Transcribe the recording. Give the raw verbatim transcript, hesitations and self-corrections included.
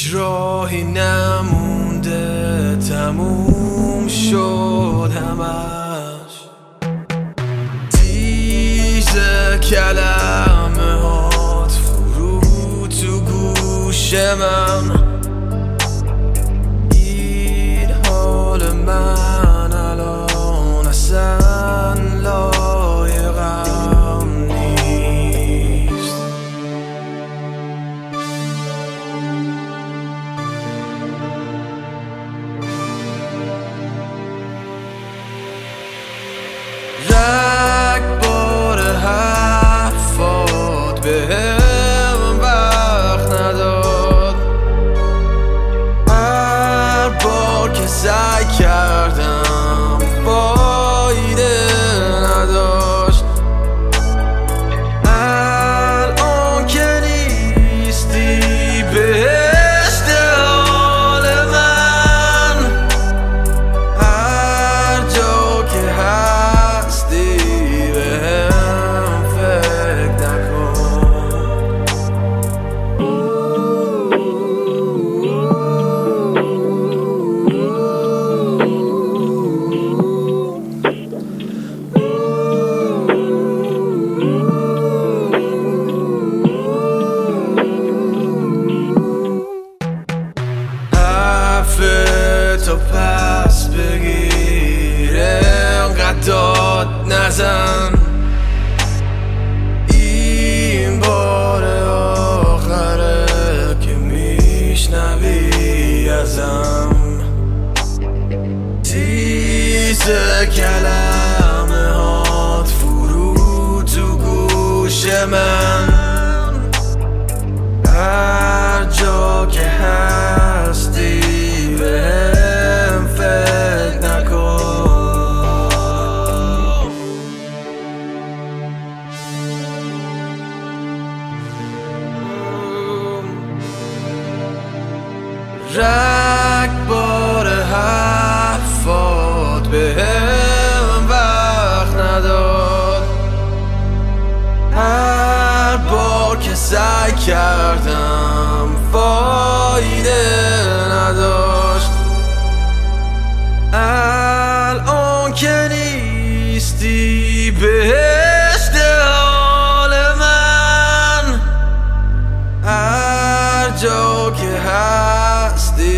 هیچ راهی نمونده، تموم شد همش. تیز کلمه هات فرو تو گوش من، این حال من الان اصلا لایقم نیست. رگبار حرفات بهم وقت نداد، هر بار که سعی کردم فایده نداشت. الان که نیستی بهشت حال من، هر جا که هستی بهم فکر تو پس بگیر، انقدر داد نزن، این بار آخره که میشنوی ازم. تیز کلمه هات فرو تو گوش من، هر جا که هستی بهم فکر نکن. رگبار حرفات بهم وقت نداد، هر بار که سعی کردم فایده نداشت. الان که نیستی بهشت حال من، هر جا که هستی